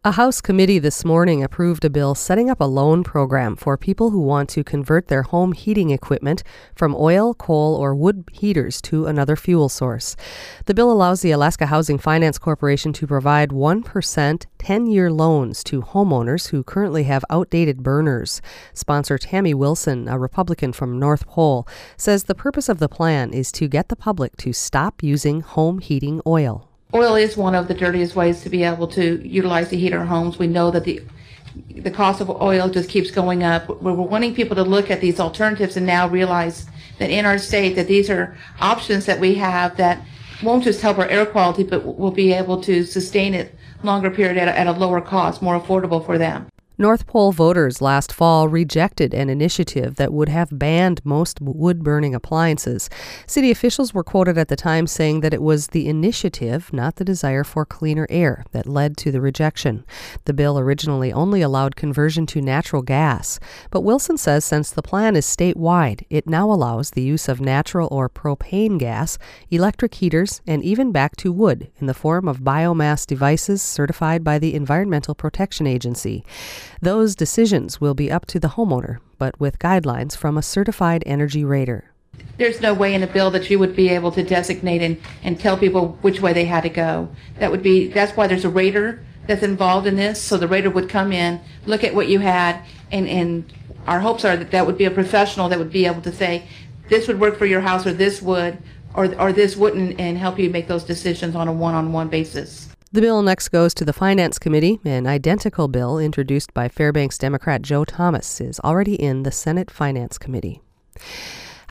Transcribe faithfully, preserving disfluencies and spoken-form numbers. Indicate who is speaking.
Speaker 1: A House committee this morning approved a bill setting up a loan program for people who want to convert their home heating equipment from oil, coal, or wood heaters to another fuel source. The bill allows the Alaska Housing Finance Corporation to provide one percent ten-year loans to homeowners who currently have outdated burners. Sponsor Tammy Wilson, a Republican from North Pole, says the purpose of the plan is to get the public to stop using home heating oil.
Speaker 2: Oil is one of the dirtiest ways to be able to utilize to heat our homes. We know that the the cost of oil just keeps going up. We're wanting people to look at these alternatives and now realize that in our state that these are options that we have that won't just help our air quality, but will be able to sustain it longer period at a, at a lower cost, more affordable for them.
Speaker 1: North Pole voters last fall rejected an initiative that would have banned most wood-burning appliances. City officials were quoted at the time saying that it was the initiative, not the desire for cleaner air, that led to the rejection. The bill originally only allowed conversion to natural gas, but Wilson says since the plan is statewide, it now allows the use of natural or propane gas, electric heaters, and even back to wood in the form of biomass devices certified by the Environmental Protection Agency. Those decisions will be up to the homeowner, but with guidelines from a certified energy rater.
Speaker 2: There's no way in a bill that you would be able to designate and, and tell people which way they had to go. That would be, that's why there's a rater that's involved in this. So the rater would come in, look at what you had, and, and our hopes are that that would be a professional that would be able to say, this would work for your house, or this would, or, or this wouldn't, and help you make those decisions on a one-on-one basis.
Speaker 1: The bill next goes to the Finance Committee. An identical bill introduced by Fairbanks Democrat Joe Thomas is already in the Senate Finance Committee.